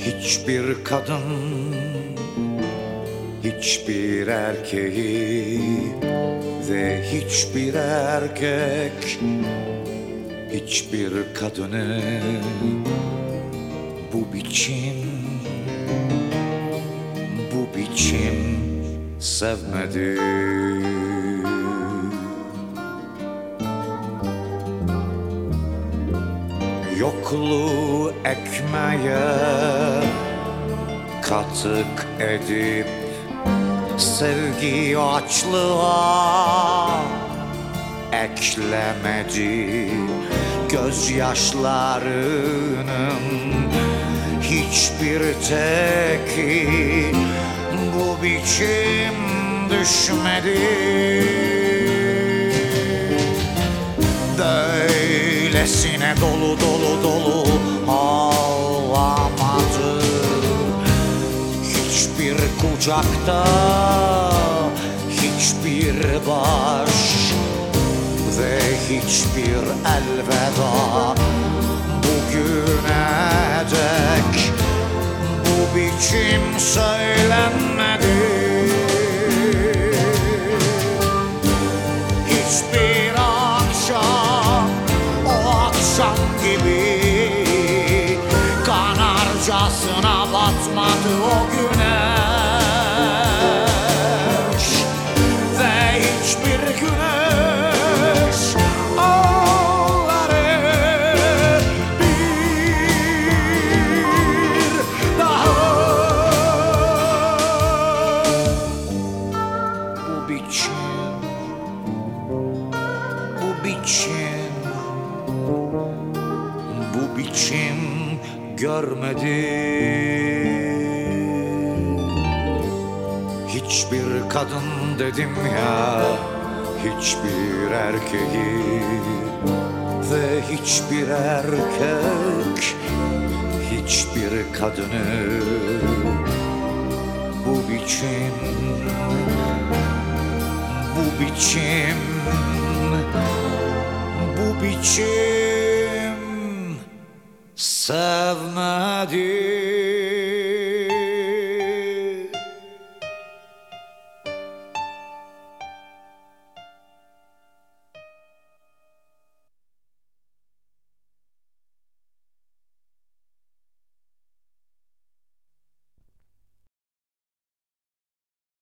Hiçbir kadın, hiçbir erkeği ve hiçbir erkek hiçbir kadını bu biçim sevmedi. Yokluğu ekmeğe katık edip sevgi açlığa eklemedi. Gözyaşlarının hiçbir teki bu biçim düşmedi. Böylesine dolu dolu dolu ağlamadı hiçbir kucakta, hiçbir baş ve hiçbir elveda. Bugüne dek bu biçim söylenmedi. Hiçbir akşam o akşam gibi kanarcasına batmadı o güneş ve hiçbir güneş onları bir daha bu biçim görmedi. Hiçbir kadın dedim ya, hiçbir erkeği ve hiçbir erkek hiçbir kadını bu biçim sevmedi.